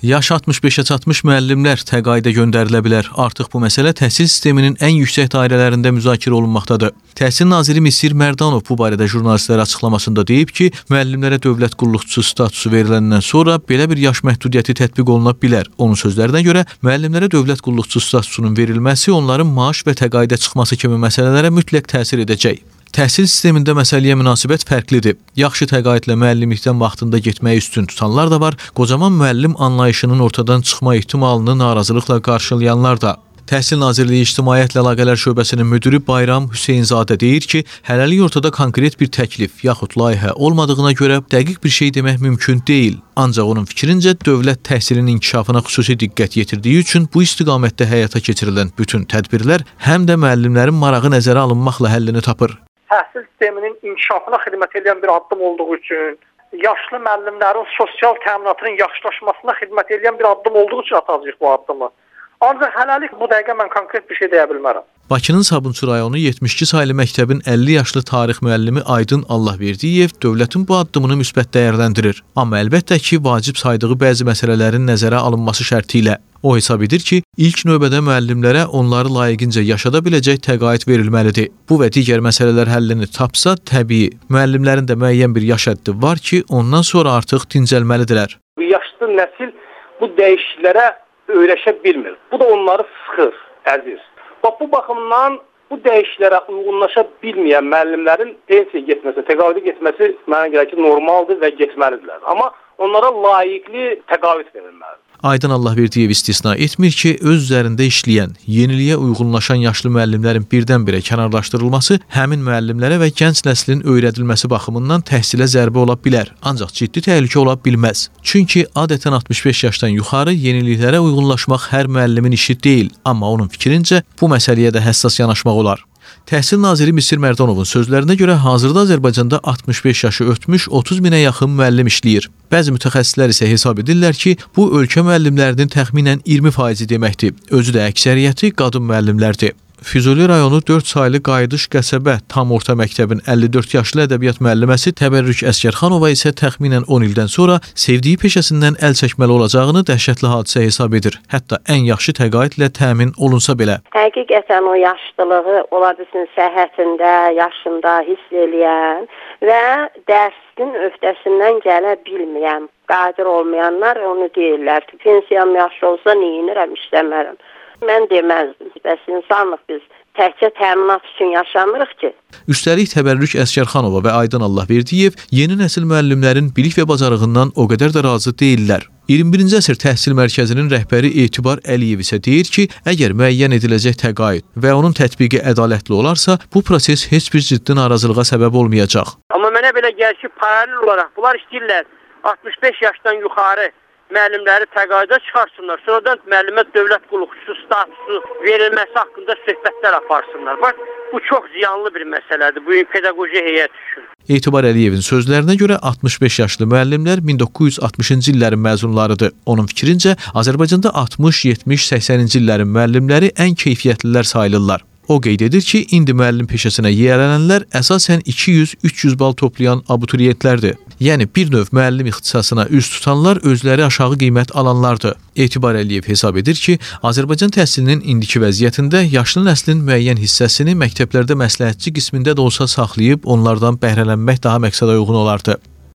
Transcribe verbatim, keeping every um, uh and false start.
Yaş altmış beşə çatmış müəllimlər təqaüdə göndərilə bilər. Artıq bu məsələ təhsil sisteminin ən yüksək dairələrində müzakirə olunmaqdadır. Təhsil naziri Misir Mərdanov bu barədə jurnalistlərə açıqlamasında deyib ki, müəllimlərə dövlət qulluqçusu statusu veriləndən sonra belə bir yaş məhdudiyyəti tətbiq oluna bilər. Onun sözlərinə görə müəllimlərə dövlət qulluqçusu statusunun verilməsi onların maaş və təqaüdə çıxması kimi məsələlərə mütləq təsir edəcək. Təhsil sistemində məsələyə münasibət fərqlidir. Yaxşı təqaüdlə müəllimlikdən vaxtında getməyi üstün tutanlar da var, qocaman müəllim anlayışının ortadan çıxma ehtimalını narazılıqla qarşılayanlar da. Təhsil Nazirliyi İctimaiyyətlə Əlaqələr Şöbəsinin müdiri Bayram Hüseynzadə deyir ki, hələlik ortada konkret bir təklif yaxud layihə olmadığına görə dəqiq bir şey demək mümkün deyil. Ancaq onun fikrincə dövlət təhsilin inkişafına xüsusi diqqət yetirdiyi üçün bu istiqamətdə həyata keçirilən bütün tədbirlər həm də müəllimlərin marağı nəzərə alınmaqla həllini tapır. Təhsil sisteminin inkişafına xidmət edən bir addım olduğu üçün, yaşlı müəllimlərin sosial təminatının yaxşılaşmasına xidmət edən bir addım olduğu üçün atacağıq bu addımı. Ancaq hələlik bu dəqiqə mən konkret bir şey deyə bilmərəm. Bakının Sabunçu rayonu yetmiş iki saylı məktəbin əlli yaşlı tarix müəllimi Aydın Allahverdiyev dövlətin bu addımını müsbət dəyərləndirir. Amma əlbəttə ki, vacib saydığı bəzi məsələlərin nəzərə alınması şərti ilə. O hesab edir ki, ilk növbədə müəllimlərə onları layiqincə yaşada biləcək təqaüd verilməlidir. Bu və digər məsələlər həllini tapsa, təbii, müəllimlərin də müəyyən bir yaş həddi var ki, ondan sonra artıq dincəlməlidirlər. Bu yaşlı nəsil bu dəyişikliklərə öyrəşə bilmir. Bu da onları sıxır, əziz. Bax, bu baxımdan bu dəyişikliklərə uyğunlaşa bilməyən müəllimlərin pensiya getməsi, təqaüdə getməsi mənə görə ki, normaldır və getməlidirlər. Amma onlara layiqli təqaüd verilməlidir. Aydın Allahverdiyev istisna etmir ki, öz üzərində işləyən, yeniliyə uyğunlaşan yaşlı müəllimlərin birdən-birə kənarlaşdırılması həmin müəllimlərə və gənc nəslin öyrədilməsi baxımından təhsilə zərbə ola bilər, ancaq ciddi təhlükə ola bilməz. Çünki adətən altmış beş yaşdan yuxarı yeniliklərə uyğunlaşmaq hər müəllimin işi deyil, amma onun fikrincə bu məsələyə də həssas yanaşmaq olar. Təhsil naziri Misir Mərdanovun sözlərinə görə hazırda Azərbaycanda altmış beş yaşı ötmüş otuz minə yaxın müəllim işləyir. Bəzi mütəxəssislər isə hesab edirlər ki, bu ölkə müəllimlərinin təxminən iyirmi faizi deməkdir. Özü də əksəriyyəti qadın müəllimlərdir. Füzuli rayonu dörd saylı Qayıdış qəsəbə tam orta məktəbin əlli dörd yaşlı ədəbiyyat müəlliməsi Təbərrük Əsgərxanova isə təxminən on ildən sonra sevdiyi peşəsindən əl çəkməli olacağını dəhşətli hadisə hesab edir. Hətta ən yaxşı təqaüdlə təmin olunsa belə. Həqiqətən o yaşlılığı ola bilsin səhhətində, yaşında hiss eləyən və dərsin öhdəsindən gələ bilməyən, qadir olmayanlar onu deyirlər ki, pensiyam yaxşı olsa neyinirəm, işləmərəm. Mən deməzdim. Bəs insanlıq biz təkcə təminat üçün yaşamırıq ki. Üstəlik Təbərrük Əsgərxanova və Aydın Allahverdiyev yeni nəsil müəllimlərin bilik və bacarığından o qədər də razı deyirlər. iyirmi birinci əsr təhsil mərkəzinin rəhbəri Etibar Əliyev isə deyir ki, əgər müəyyən ediləcək təqaüd və onun tətbiqi ədalətli olarsa, bu proses heç bir ciddi narazılığa səbəb olmayacaq. Amma mənə belə gəlir ki, paralel olaraq bunlar istəyirlər altmış beş yaşdan yuxarı müəllimləri təqaüdə çıxarsınlar, sonradan müəllimə dövlət qulluqçusu statusu verilməsi haqqında söhbətlər aparsınlar. Bax, bu çox ziyanlı bir məsələdir, bu pedaqoji heyət üçün. Etibar Əliyevin sözlərinə görə altmış beş yaşlı müəllimlər min doqquz yüz altmışıncı illərin məzunlarıdır. Onun fikrincə, Azərbaycanda altmış, yetmiş, səksəninci illərin müəllimləri ən keyfiyyətlilər sayılırlar. O qeyd edir ki, indi müəllim peşəsinə yiyələnənlər əsasən iki yüz üç yüz bal toplayan abituriyentlərdir. Yəni, bir növ müəllim ixtisasına üz tutanlar özləri aşağı qiymət alanlardır. Etibar Əliyev hesab edir ki, Azərbaycan təhsilinin indiki vəziyyətində yaşlı nəslin müəyyən hissəsini məktəblərdə məsləhətçi qismində də olsa saxlayıb onlardan bəhrələnmək daha məqsədə uyğun olardı.